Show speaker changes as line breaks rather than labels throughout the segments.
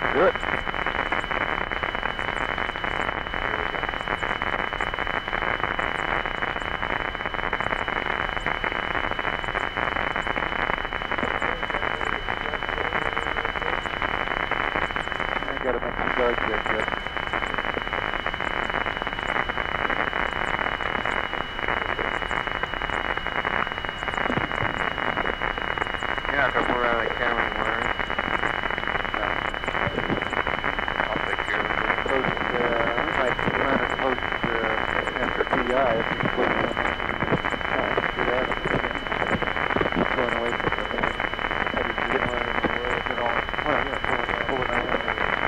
Do it. I gotta make some guards good.
You're not gonna pull out of the camera anymore, right? I'll take care of it.
Post, I might run a post after PI if you put it see that? Going away from the thing. I didn't get one of them. Well, yeah, pull it out.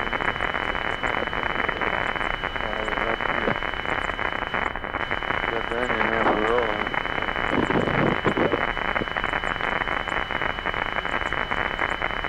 Got that in half a roll.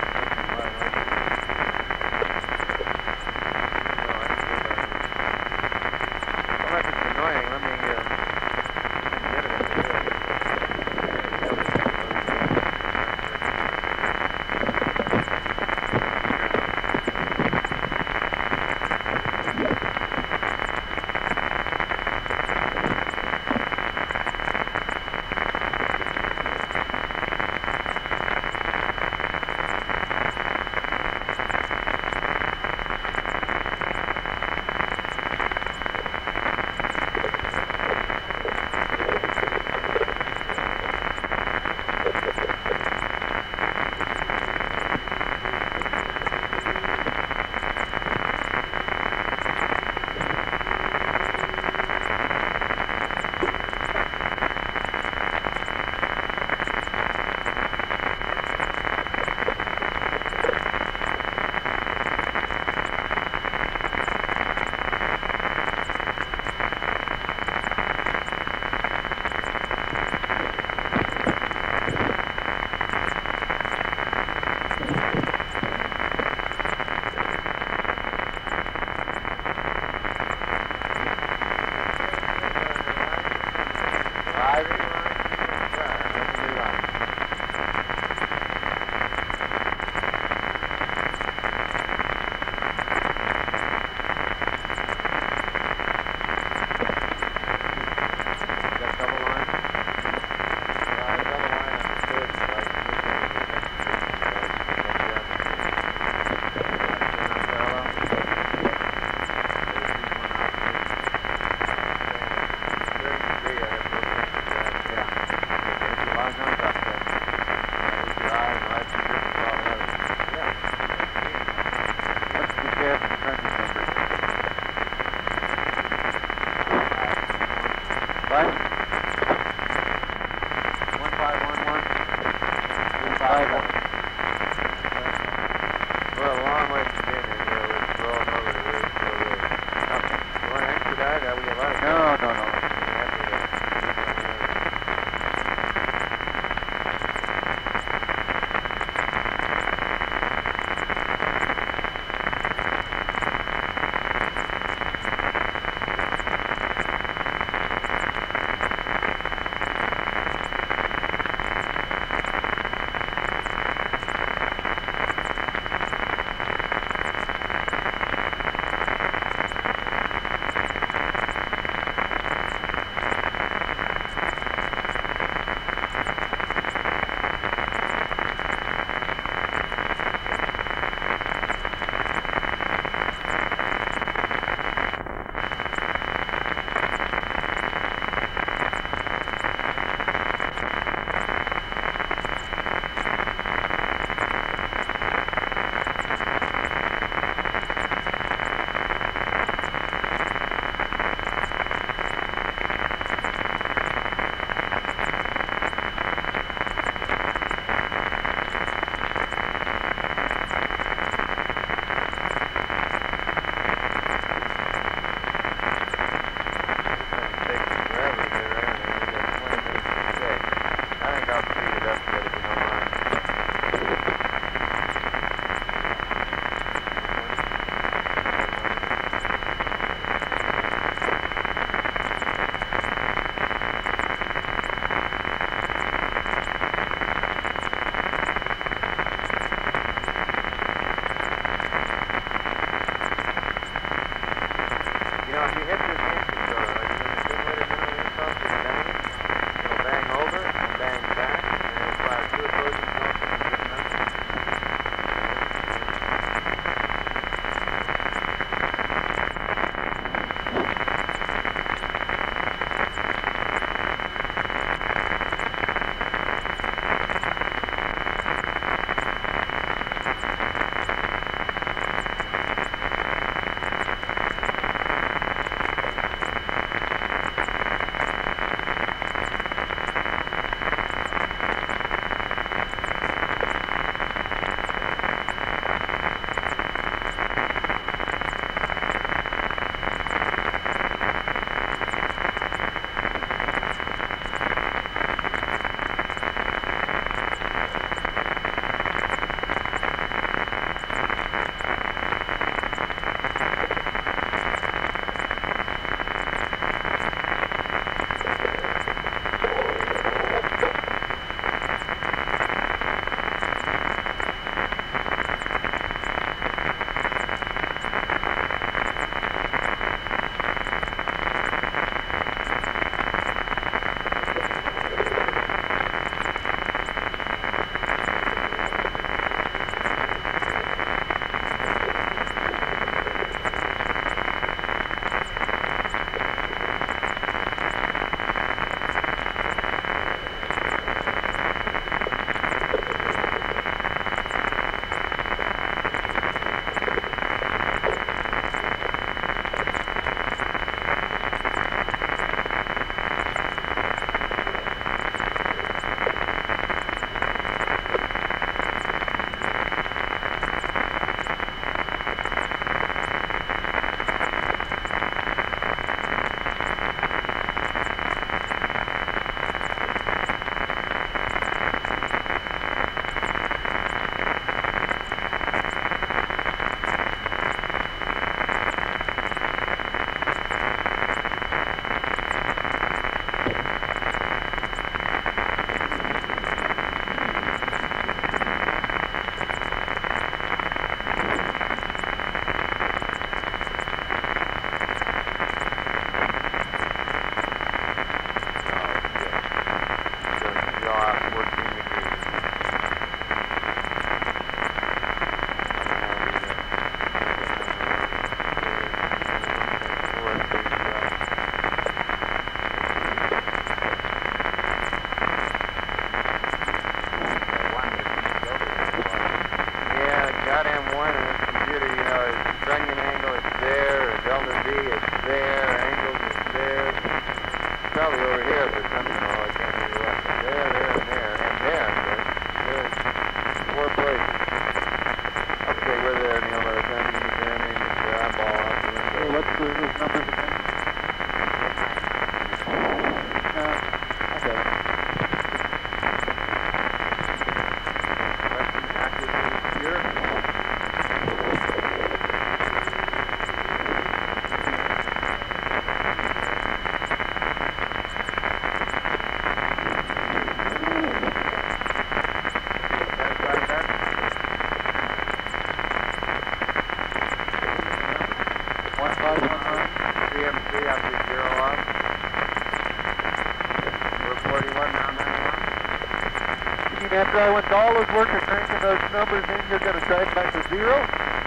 after I went to all those work of cranking those numbers in, you're going to drive back to 0?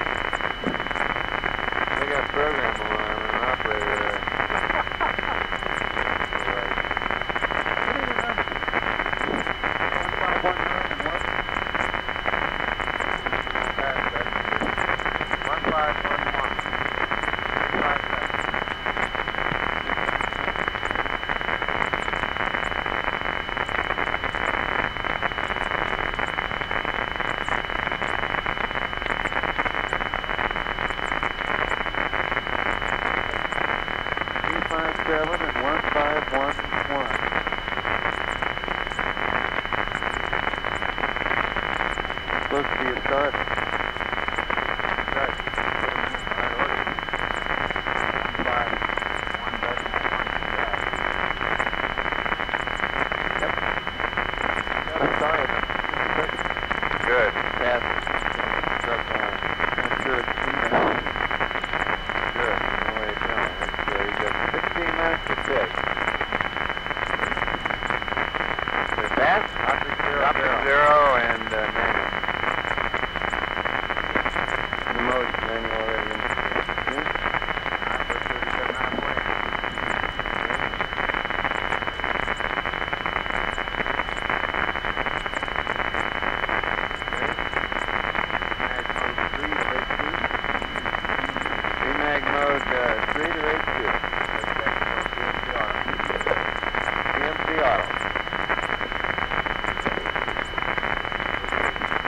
They got program alarm and an operator there.
What are your numbers? 1519 and what?
1511.
257 and 1511. Supposed to be a start.
Good.
Pass. Truck on. I'm sure it's enough.
Good. No way to tell.
You got 16 minutes to fix.
They're fast? Up to zero and manual.
The mode's manual already in. Mag mode 3 to rate 2. CMC Auto.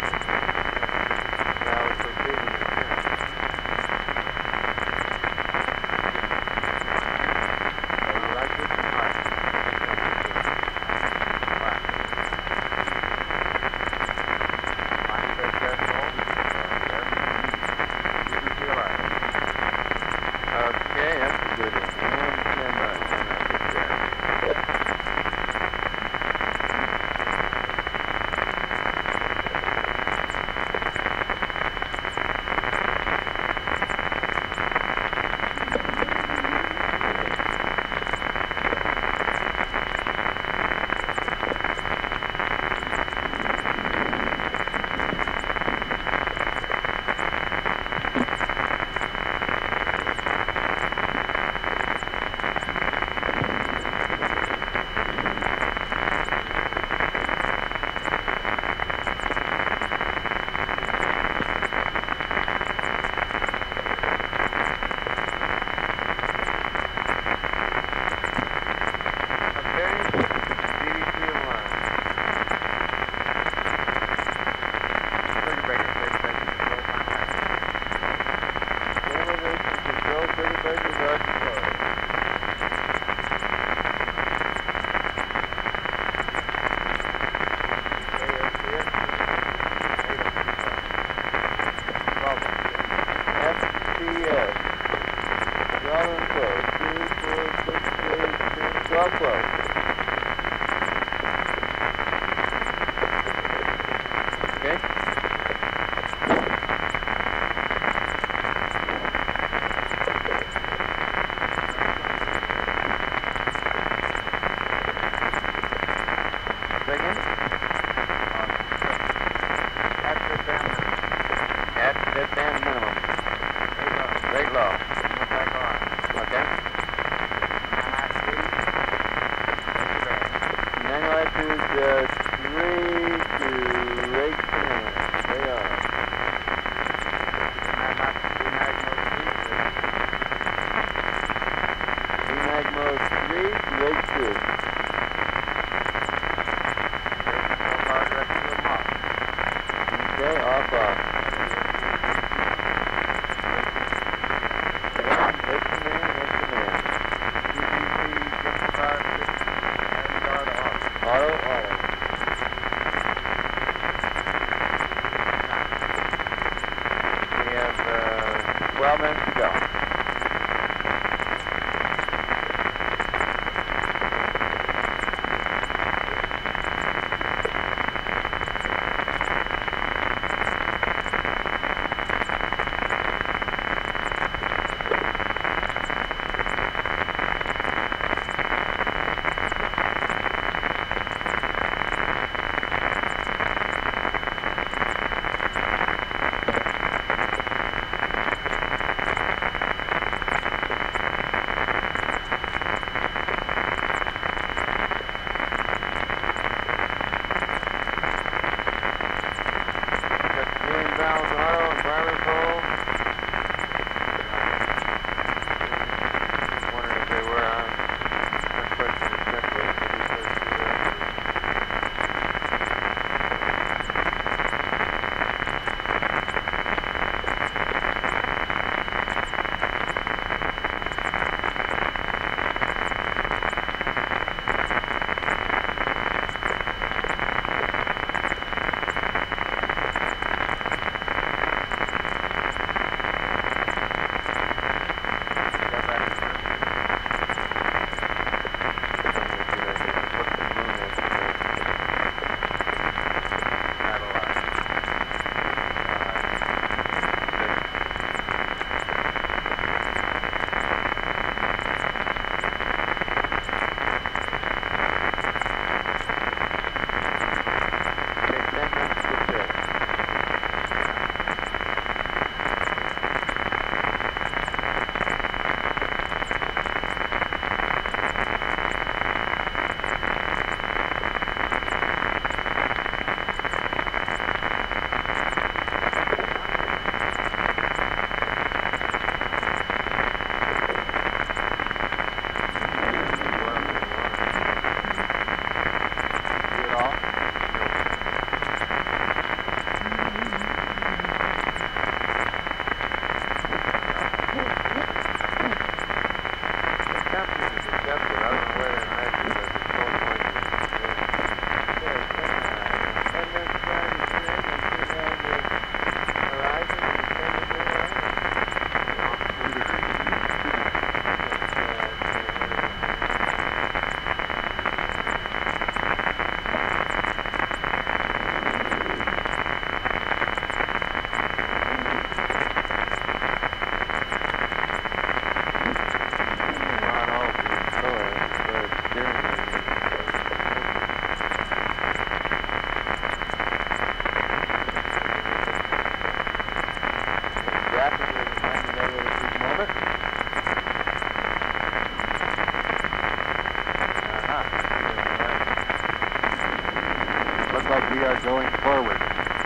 we are going forward.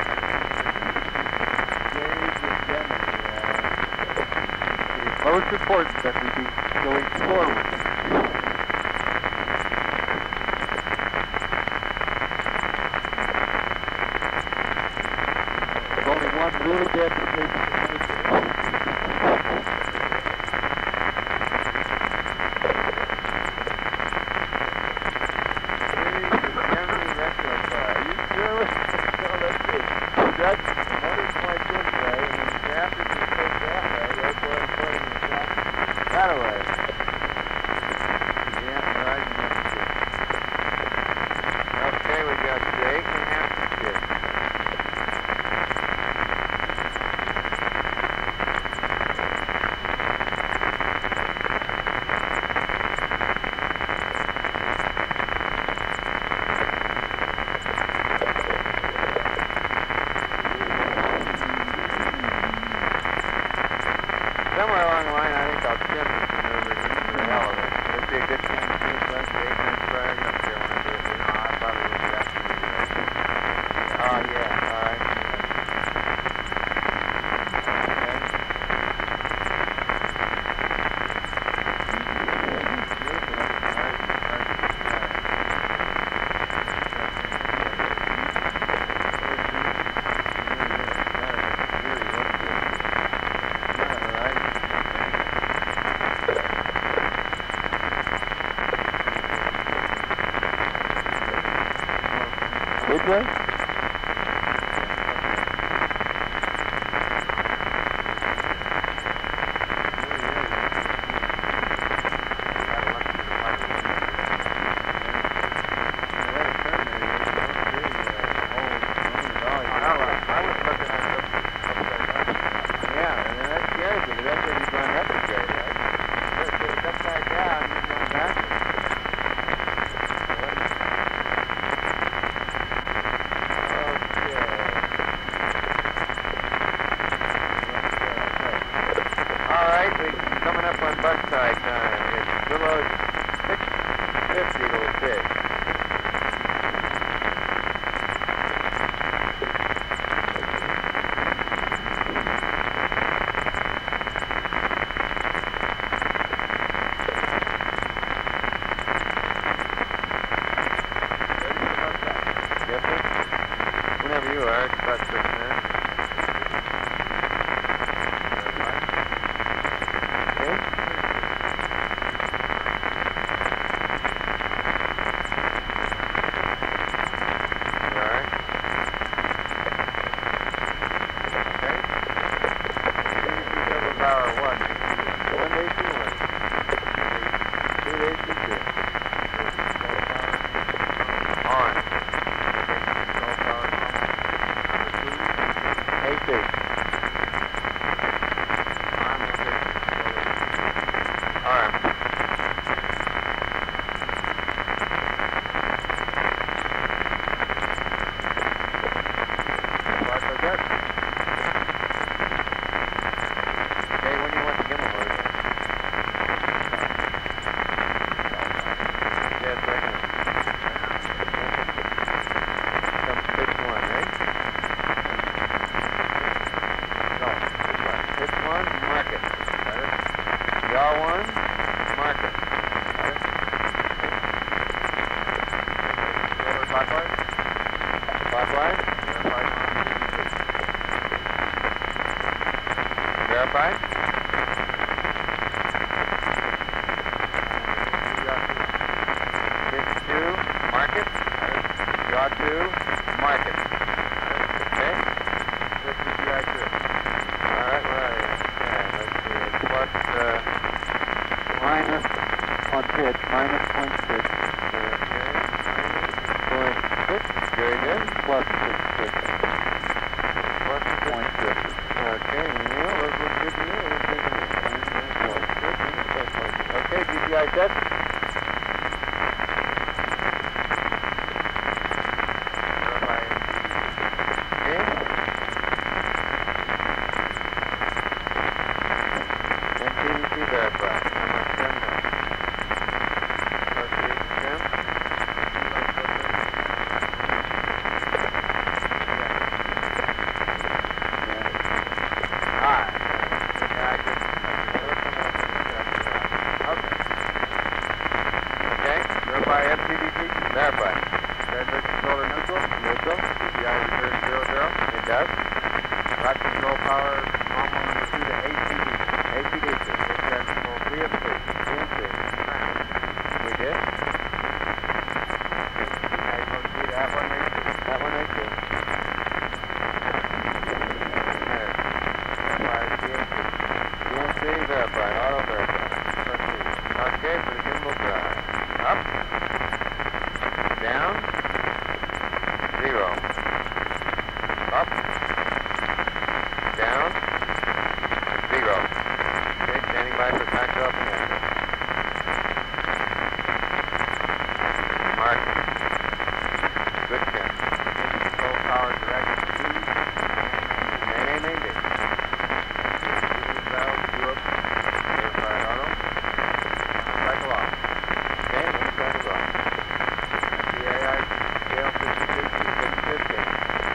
It is most important that we be going forward. There's only one really bad mistake to make.
Somewhere along the line, I think I'll trim this maneuver just for the hell of it. It'd be a good thing to do plus the 8 minutes prior up there when I do it. You know, I probably would be asking you to do that. Oh, yeah. All right.
Which way? Coming up on Buckside time. It's below 650 to pitch. Yes, sir? Whenever you are, it's about 6 minutes. Verified? Pitch 2, mark it. Draw 2, mark it. Okay? This is the I2. Alright, where are you? Okay, let's see. It's plus, minus on pitch, minus 0.6.
Okay. 0.6. Very good.
Plus 6.6.
Plus 0.6. Okay, well, those look good to me. Okay, GPI set. NPDC verified. How much trim now? Association trim. does. Flight control power, normal number 2 to ACD. ACDC. Air control 3 of 3. 3 and 3. Ground. We did. Okay, go see that one there. That one right there. DNC, verified, auto verified. Proceed. Okay, for the gimbal drive. Up. Down. 0. Up. Down. 0. Okay, standing by for takeoff and landing. Mark. Good check. Control power direct speed. Mayday. Valve, Europe. Verified auto. Cycle off. Okay, let's cycle off. The AI scale 50-50, 50-50.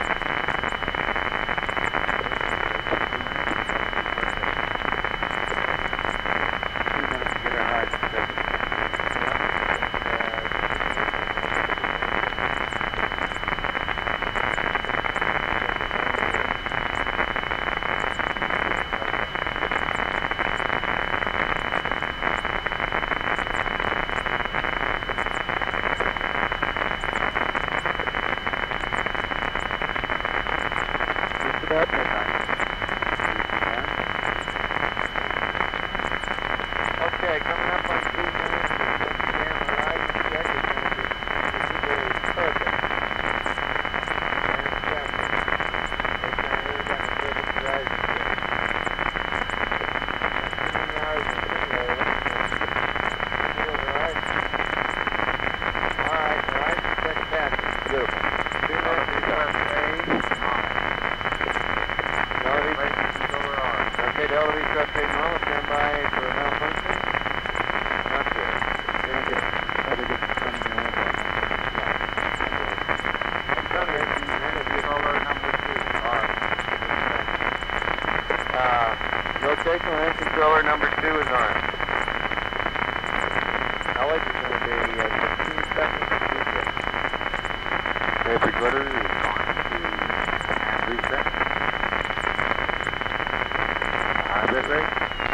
Okay, coming up on 2 minutes, the camera horizon check is going to be perfect. Fantastic. It's going to got a perfect horizon check. 15 yards and simulator. Alright. Alright, horizon check passing. Beautiful. 2 minutes request A. Okay, the elevator truck take normal, stand by for a malfunction. Not good. Very good. Probably get some in the window. Sunday, controller number 2. Alright. Rotational engine controller number 2 is on. Knowledge is going to be 15 seconds of reset. Tape recorder is going to reset. Bit rate.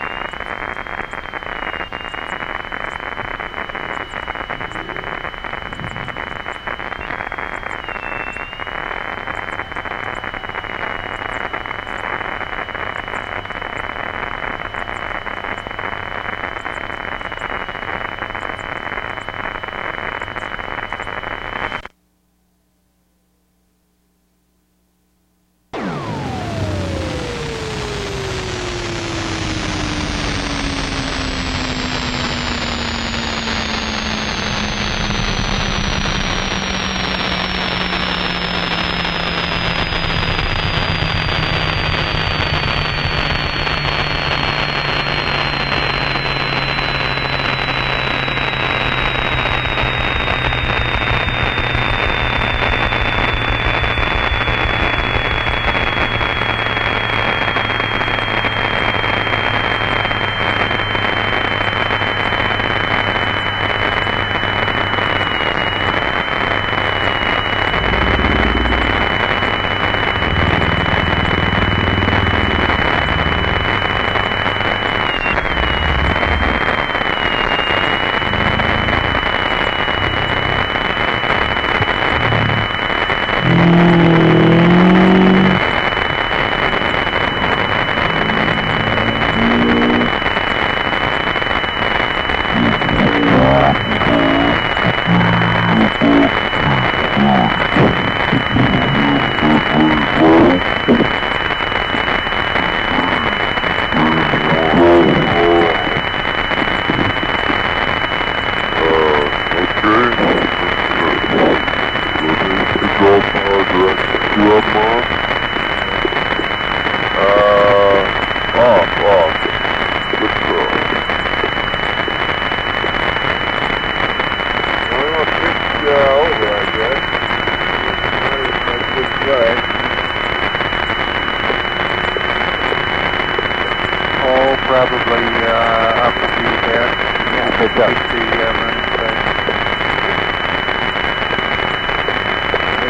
Probably up to there. Yeah, pick up. The running space.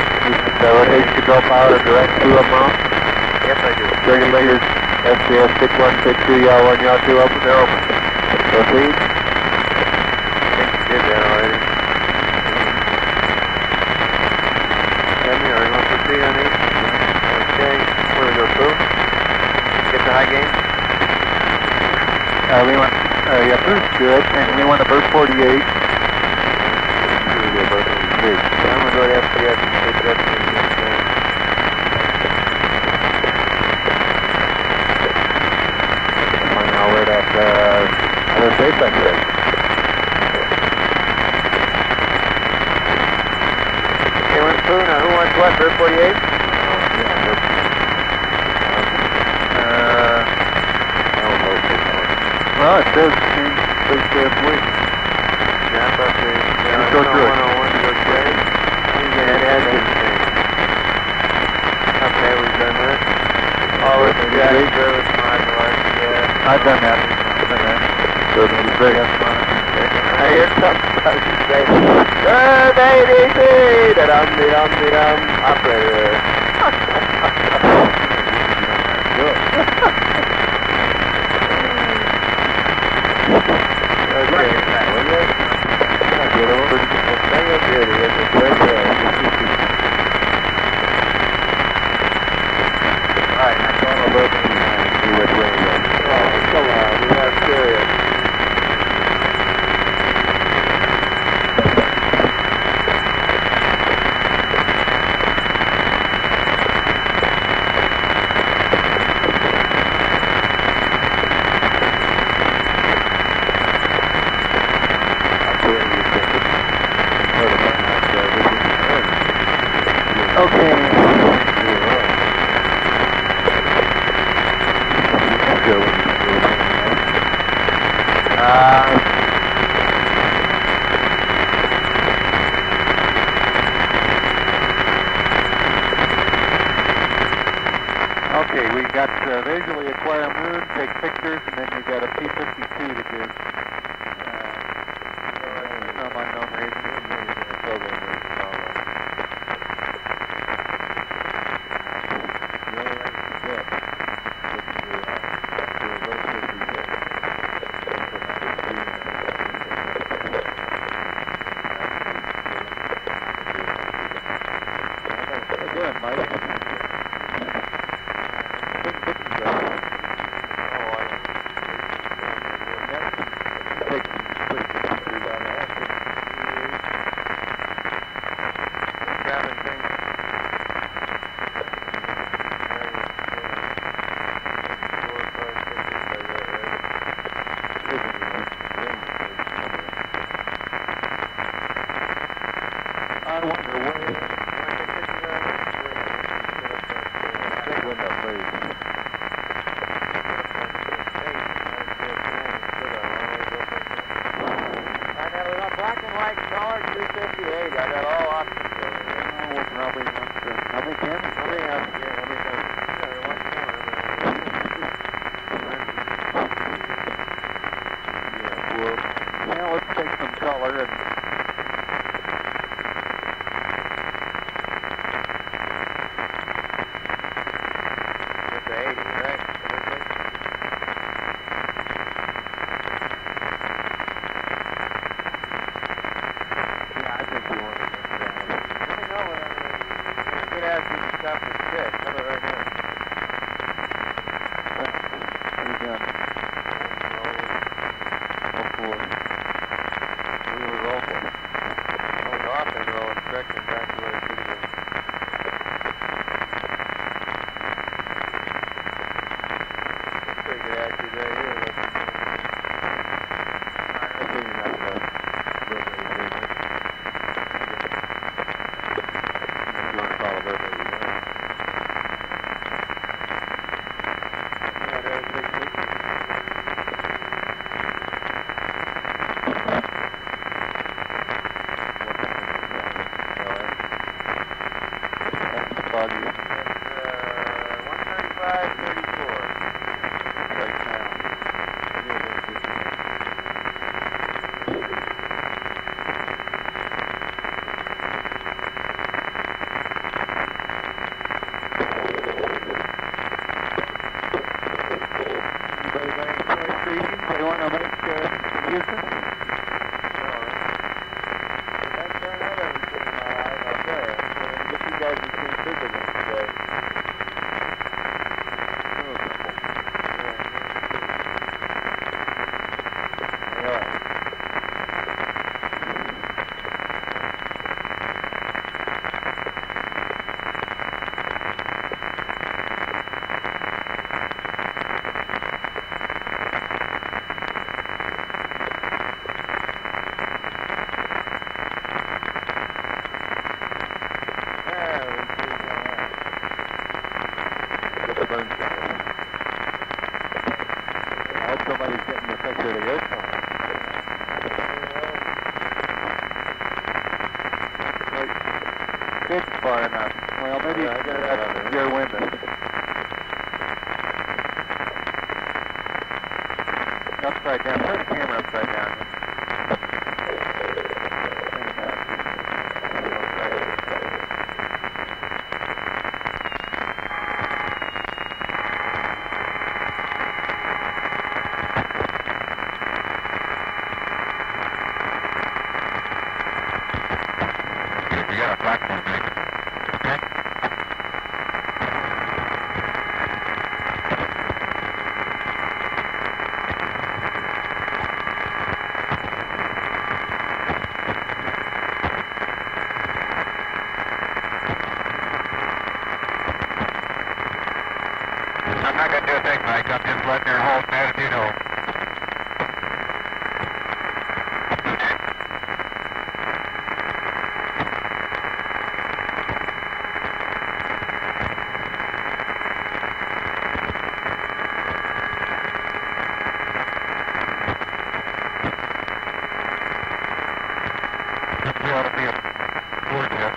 rotation control pilot and direct two of them on?
Yes, I do.
Regulators, SCS 6162, y'all 1, y'all 2 open? They're open. Proceed.
I think you did that already. Henry, are we going to proceed on these? Okay. Where we go, Pooh? Get the high gain?
We want, yeah, Bruce good, and we want a bird 48.
I'm going to go to FPS and take that thing.
Now we're at other safe sector.
Okay, when's Pooh now? Who wants what? Bird 48?
Well, it says change space wing.
Yeah, I thought they...
Let's go through it.
101 to okay. Yeah, it has been changed. Okay, we've done that. All this jack service module, yeah.
I've done that. So it's very
I hear somebody say, Bird ADC! Da-dum-de-dum-de-dum. Operator.
Okay, we got visually acquire moon, take pictures, and then we got a P-52 to do. Some unknown reason. Go ahead, Mike. shower. I hope somebody's getting the picture of the airplane. It's far enough. Well, maybe
I got it out on there.
your window. Upside down. Turn the camera upside down.
We got a platform, Nick. Okay. I'm not going to do a thing, Mike. I'm just letting her hold an attitude hold. You ought to be a warship.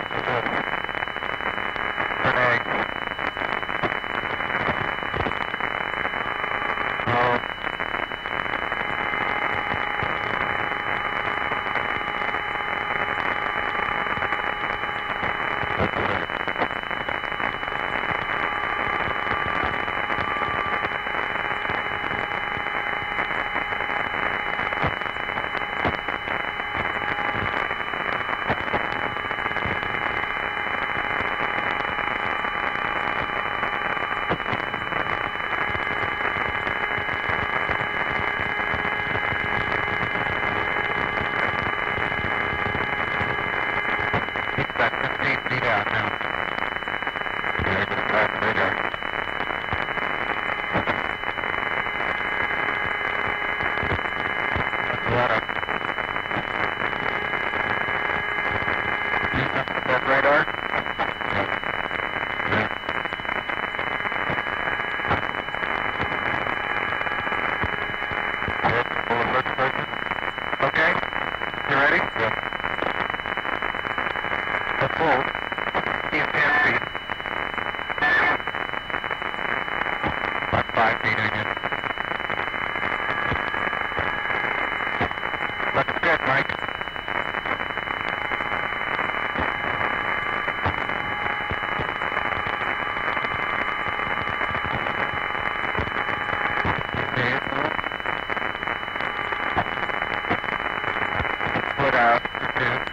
An egg. About 15 feet out now. Yeah, just track the radar. That's a lot of... See something with that radar? Yeah. Yeah. Good. Full of first person. Okay. You ready? Yeah. The full. He's 10 feet. About 5 feet, I guess. Looks good, Mike. Okay, split out for 2.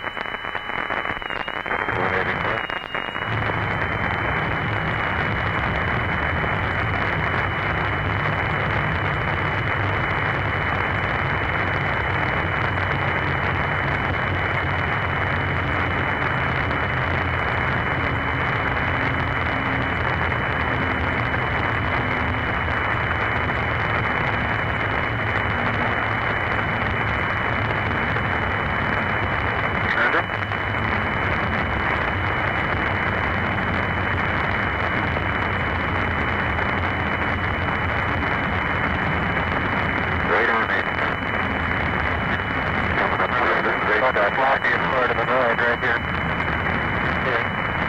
That blockiest part of the road right here. Here.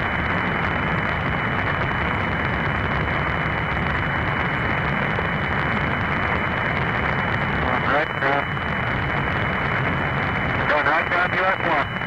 Going right down. Going right down US 1.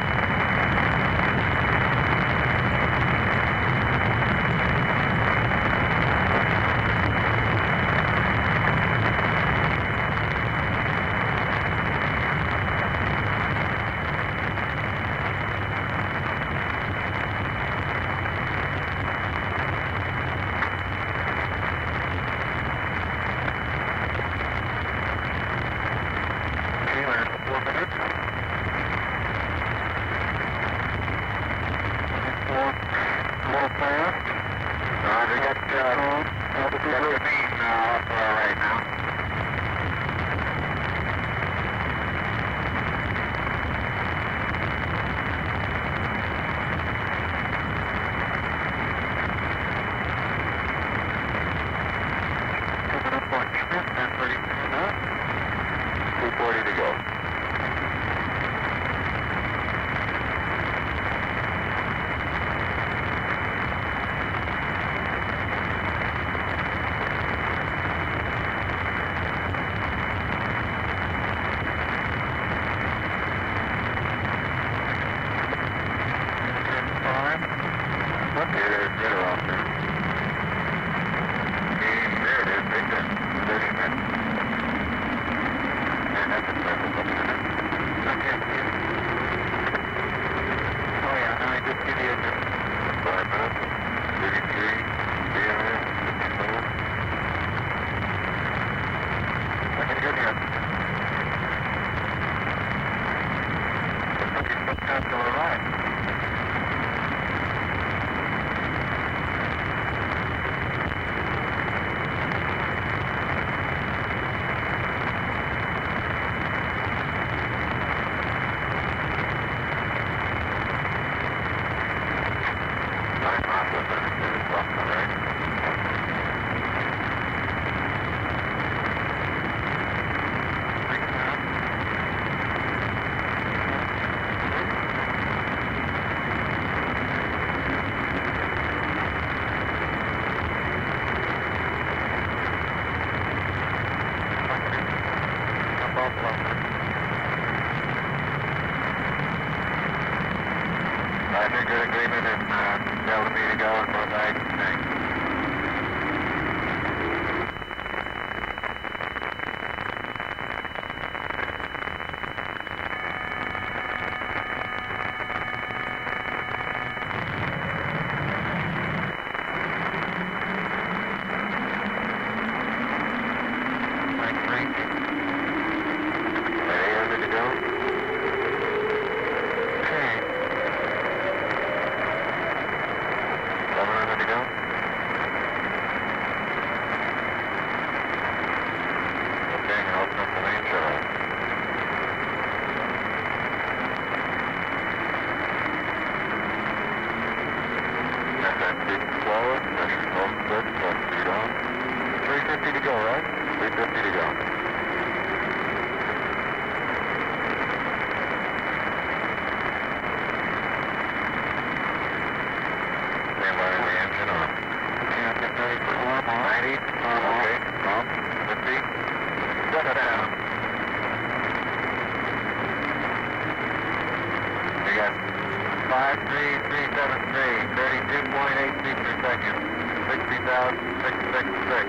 route 666.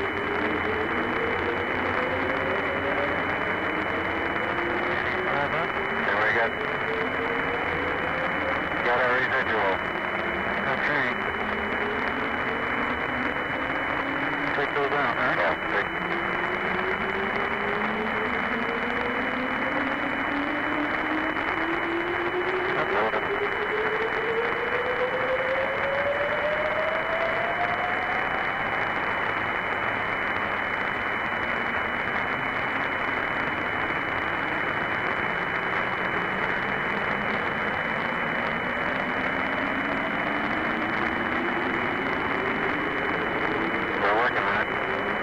And we got our residual.
Okay. Take those out, huh?
Yeah, take. We're working on it.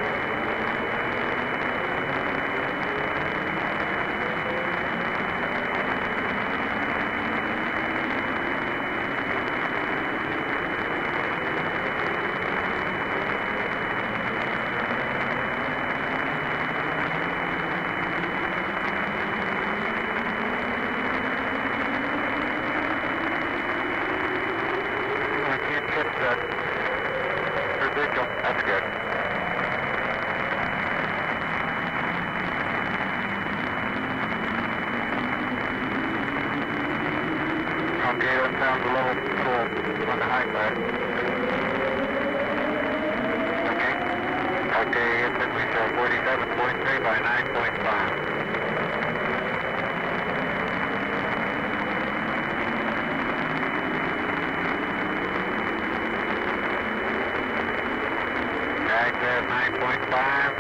I can't catch that residual.
That's good.
Okay, that sounds a little on the high side. Okay.
Okay, Houston, we show 47.3 by 9.5. Drag says 9.5.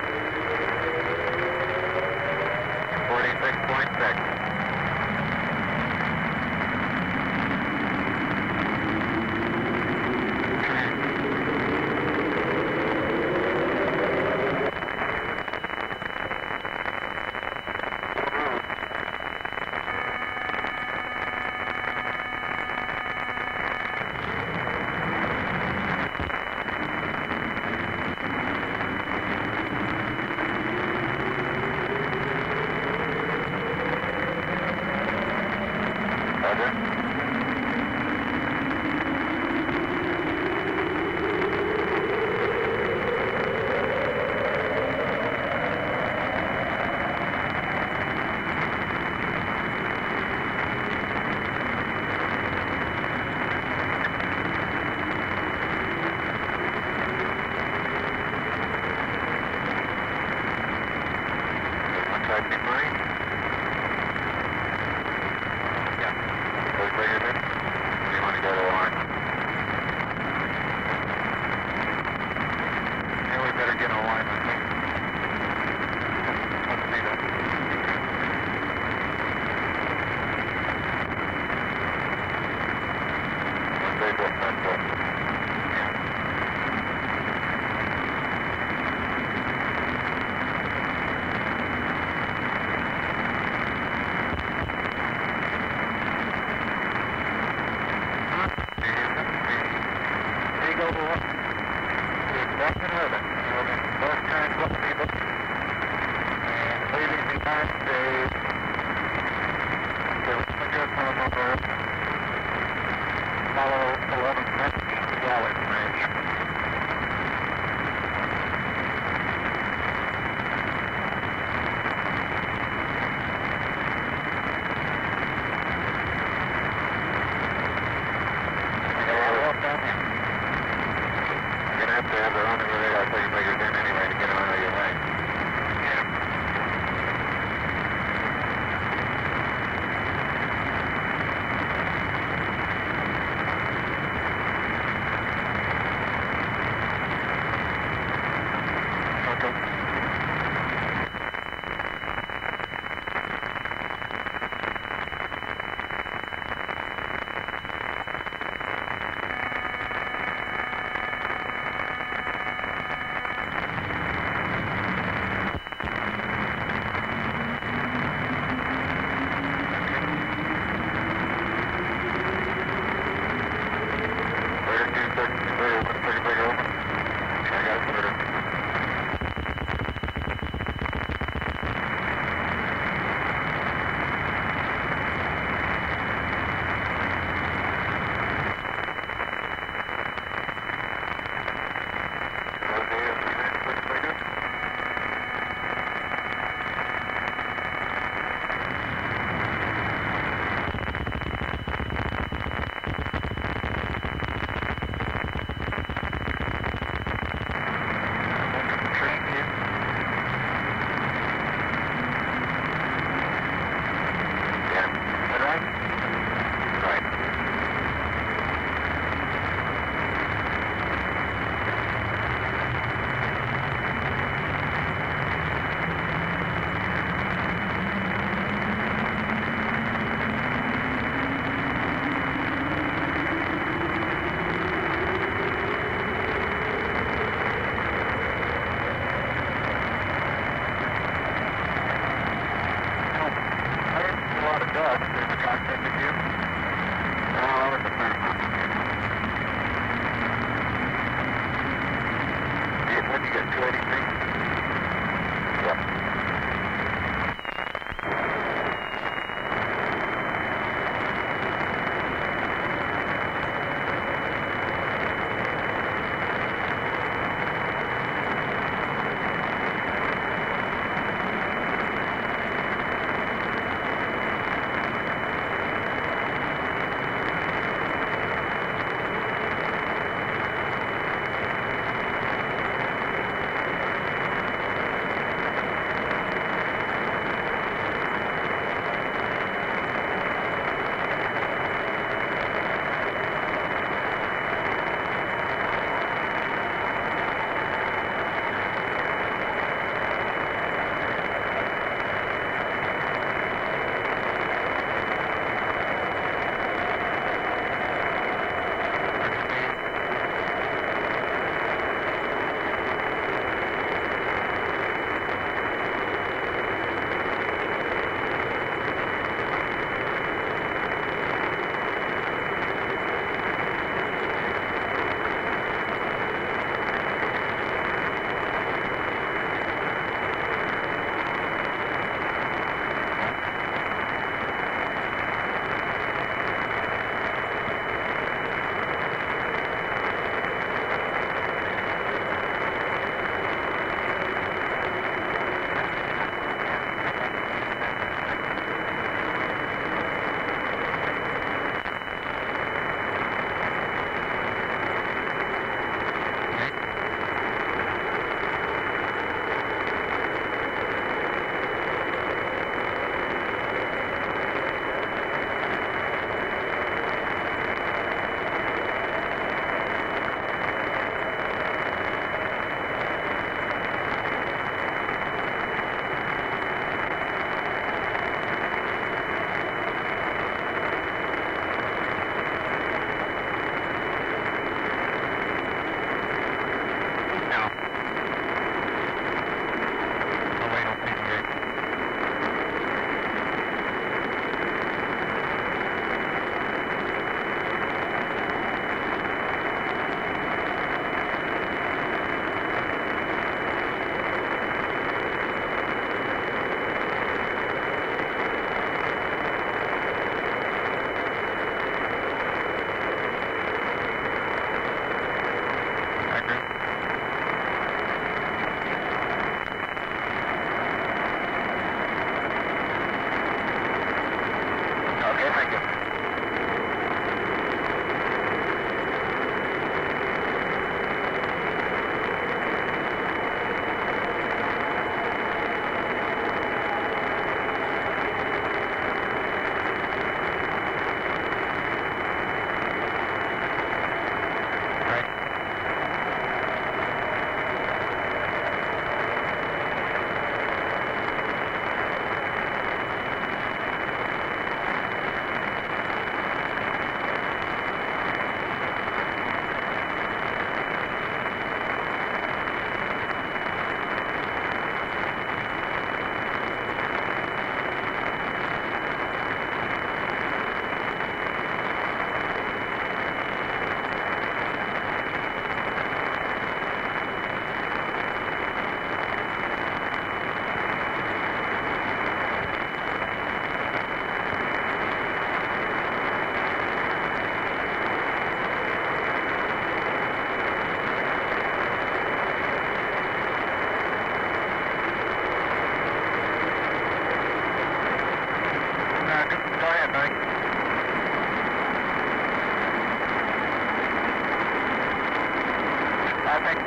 46.6. One side be mine? Yeah. Those bigger than? Or you want to go to orange?
Yeah, we better get a line, I think. Let's see that.
One big one, that's one.
Yeah.
You're gonna have to have the running radar so you figure it in anyway to get them out of your way.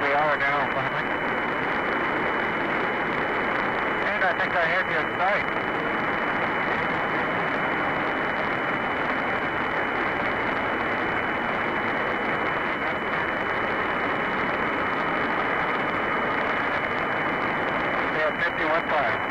we are now, finally. And I think I have you in sight. Yeah, 51.5.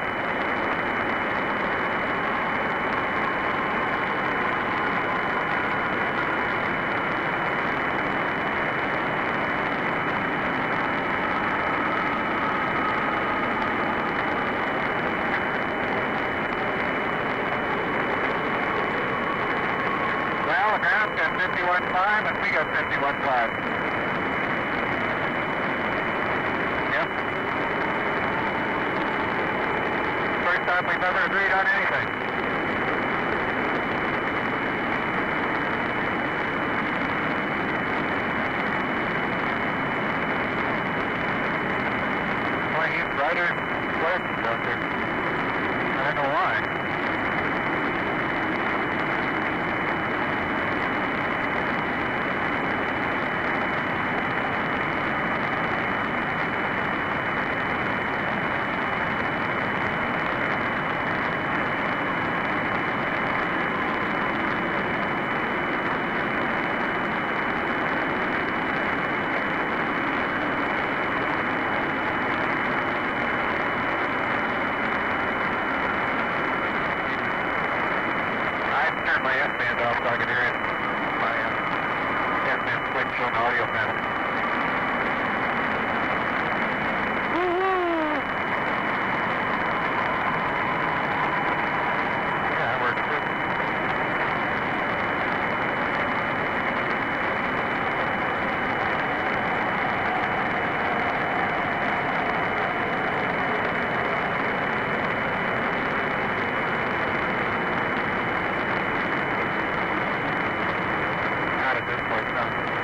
Well, the ground's got 51.5 and we got 51.5. Yep. First time we've ever agreed on anything. Boy, he's brighter and flashy out there. I don't know why. Turn my S-band off so I can hear it. My S-band switch on the audio panel. Yeah, that works too. Not at this point, no.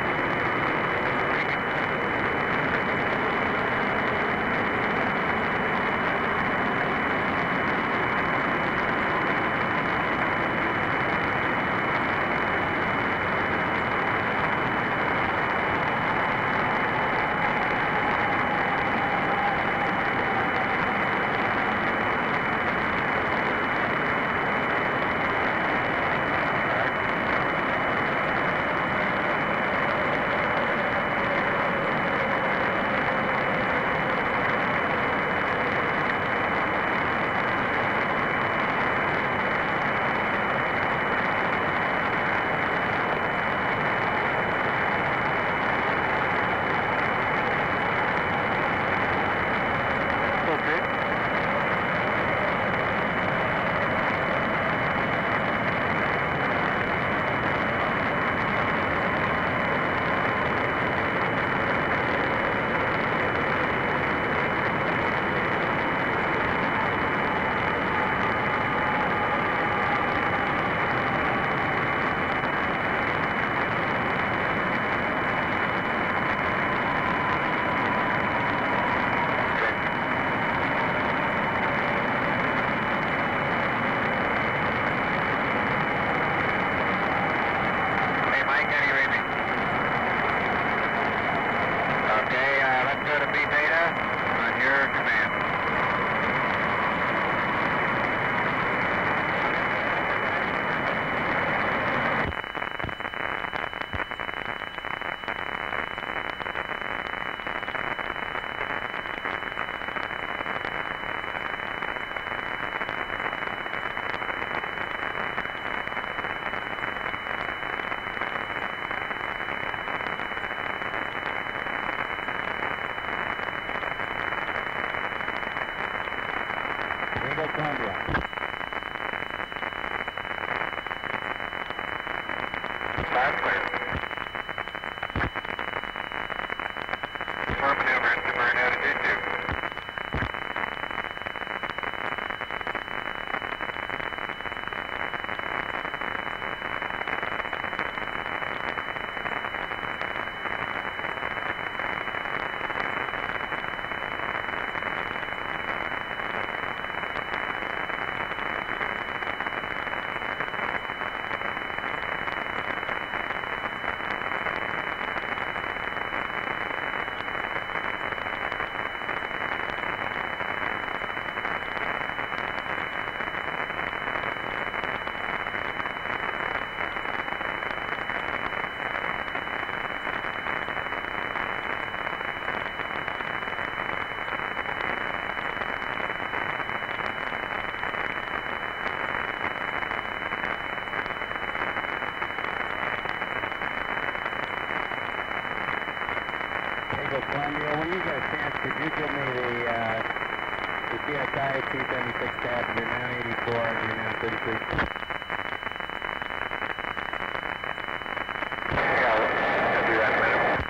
Columbia.
That's clear. Confirm maneuver into burn attitude 2.
Neil, when you get a chance, could you give me the CSI 276 tab? You're now 84 and you're now 33.
Yeah, I'll do that in a minute.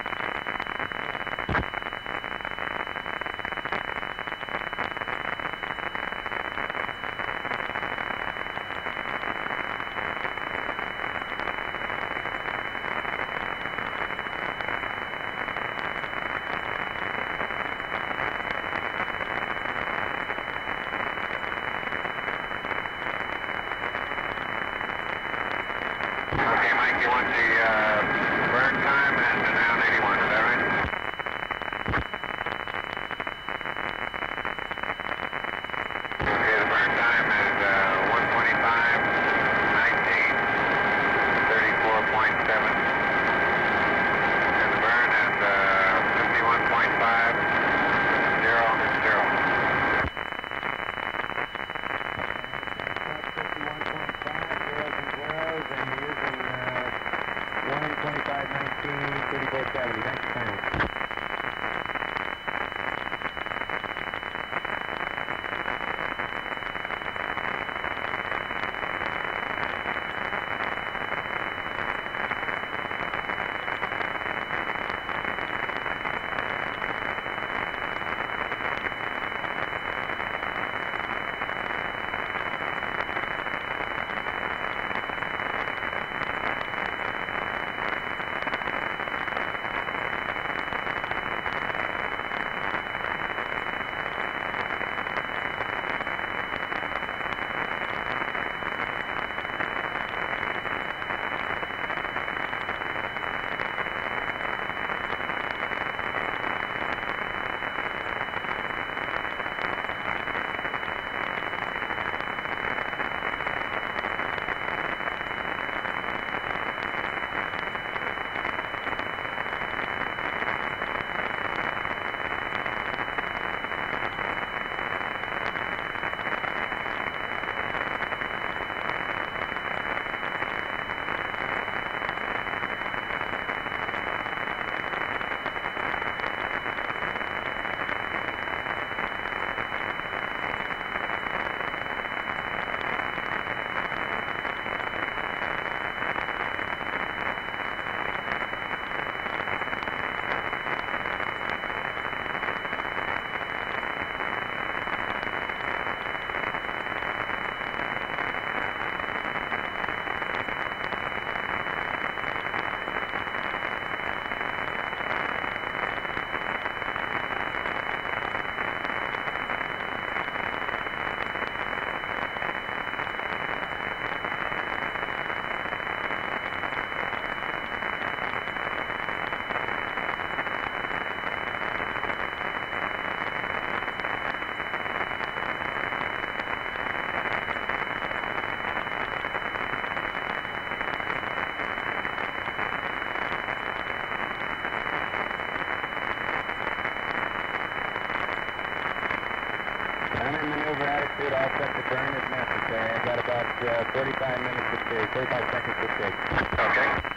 Okay, Mike, you want the burn time and the down 81, is that right? Okay, the burn time is 125, 19, 34.7. And the burn is 51.5, 0, 0.
3470. Thanks for calling. I'm in maneuver attitude, all set to burn if necessary. I've got about 45 minutes to take, 45 seconds to take.
Okay.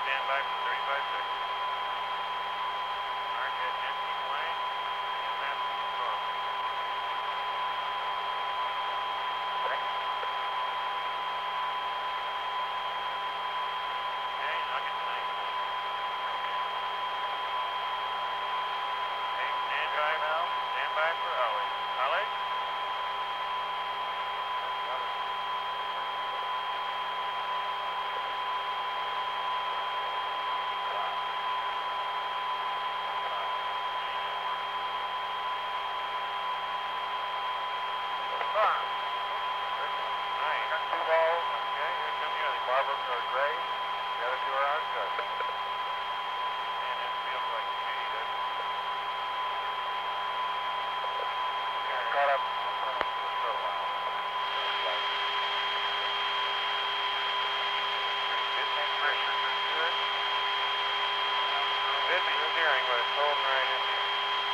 stand by for 35 seconds. Market, empty plane, EMS control. Okay, Nugget 19. Okay, stand by now. Stand by for Ollie. Ollie? Nice. Got 2 balls. Okay, here come the other. Barbara Gray. The other 2 are out. Good. Man, that feels like speed, doesn't it? Yeah, caught up for a while. Business pressure is good. Busy steering, but it's holding right in here.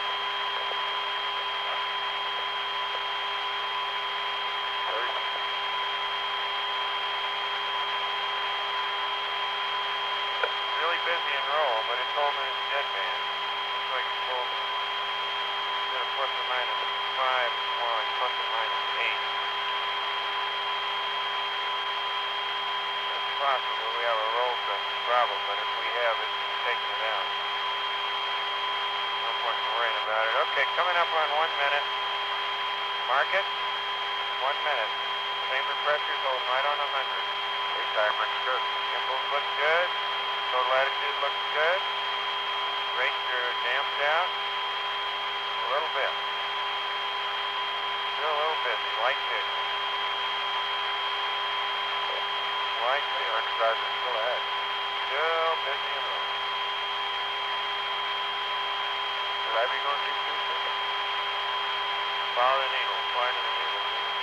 Really busy and roll, but it's holding its deadband. Looks like it's holding instead of plus or minus 5, it's more like plus or minus 8. It's possible we have a roll problem, but if we have it, it's taking it out. No point in worrying about it. Okay, coming up on 1 minute. Mark it. 1 minute. Chamber pressure's holding right on 100. Time looks good. Gimbals look good. Total attitude looks good. Rates are damped out. A little bit. Still a little busy. Light pitch. Light pitch. Undersized is still ahead. Still busy and rolling. Should I be going deep too? Follow the needle. Fly to the needle.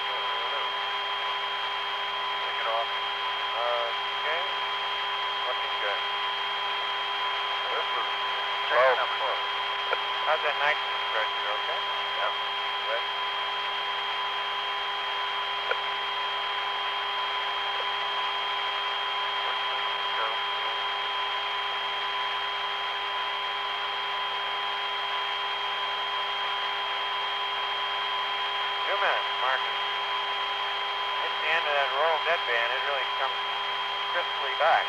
Take it off. Okay. Looking good. This was checking up close. How's that nitrogen pressure, okay? Yep. Good. Mark it. Hit the end of that roll deadband, it really comes crisply back.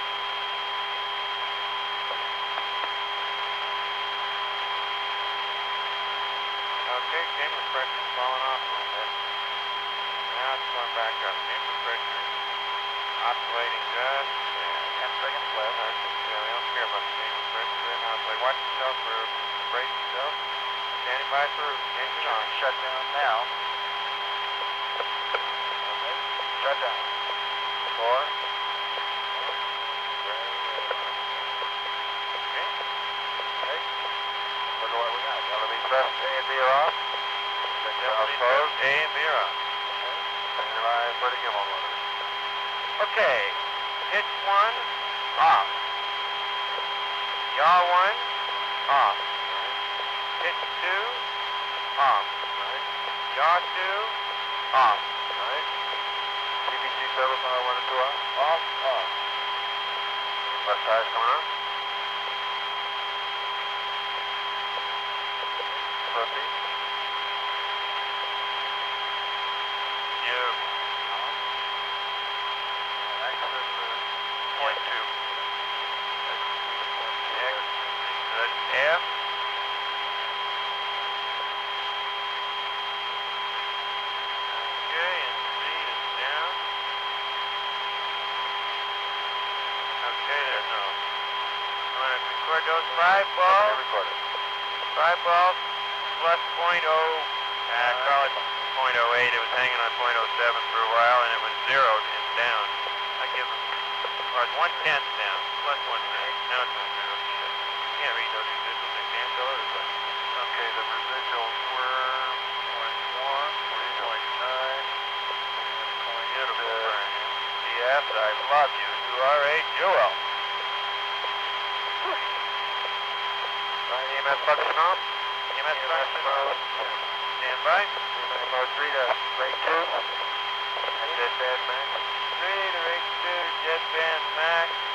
Okay, chamber pressure's falling off a little bit. Now it's going back up. Chamber pressure oscillating just 10 seconds left. Yeah, we don't care about the chamber pressure right now. So watch yourself for brace yourself. Standing by for engine on. Shut down now. Okay. Shut down. 4. Okay. Okay. Look at what we got. LME thrust A and B are off. LME thrust A and B are off. Okay. Standing by for the gimbal motor. Okay. Pitch 1 off. Yaw 1 off. Pitch 2 off. Right. Yaw 2 off. Right. CBC turbo power 1 and 2 off. Off. Off. Left tires coming on. Proceed. Yeah. Exit point 2. Exit F. Okay, and speed is down. Okay, there. No. You want to record those 5 balls? Record it. 5 balls plus .0. Call it .08. It was hanging on .07 for a while, and it was zeroed and down. I give them, or it's 1/10 down, plus 1/10. Now it's on 0. Can't read those residuals. They can't tell it. Okay, the residuals were 0.1, 3.9, beautiful. Yes, I love you. You are a jewel. EMS function on. EMS function on. Stand by. Mode 3 to rate 2. And deadband max. 3 to rate 2, deadband max.